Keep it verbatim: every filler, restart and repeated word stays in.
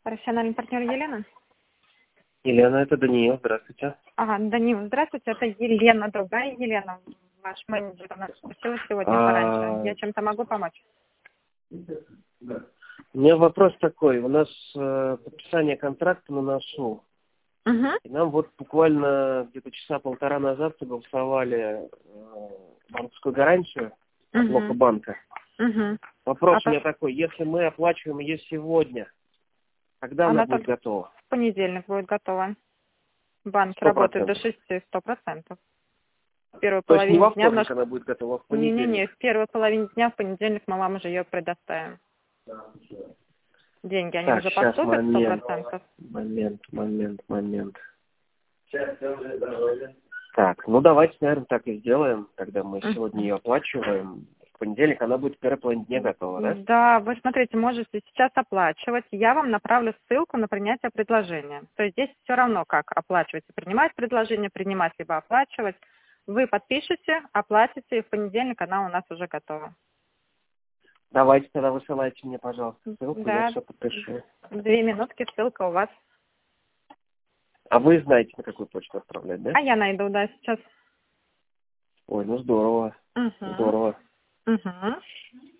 Профессиональный партнер Елена? Елена, это Даниил, здравствуйте. Ага, Даниил, здравствуйте, это Елена, другая Елена, ваш менеджер. Она спросила сегодня пораньше. Я чем-то могу помочь? У меня вопрос такой. У нас э, подписание контракта на носу. Угу. И нам вот буквально где-то часа полтора назад согласовали э, банковскую гарантию от Угу. Локо-банка. Угу. Вопрос А у меня то- такой. Если мы оплачиваем ее сегодня, когда она, Она будет только готова? в понедельник будет готова. Банк Сто работает до процентов. шести, сто процентов. В первой То есть не половине во дня в вторник наш... она будет готова, а в Не-не-не, понедельник. в первой половине дня в понедельник мы вам уже ее предоставим. Деньги, они Так, уже сейчас поступят сто момент. процентов. Момент, момент, момент. Так, ну давайте, наверное, так и сделаем. Тогда мы Мгм. сегодня ее оплачиваем. В понедельник она будет в первой половине дня готова, да? Да, вы смотрите, можете сейчас оплачивать. Я вам направлю ссылку на принятие предложения. То есть здесь все равно, как оплачивать и принимать предложение, принимать либо оплачивать. Вы подпишете, оплатите, и в понедельник она у нас уже готова. Давайте тогда высылайте мне, пожалуйста, ссылку, я Да, все подпишу. две минутки, ссылка у вас. А вы знаете, на какую почту отправлять, да? А я найду, да, сейчас. Ой, ну здорово. Угу. Здорово. Угу.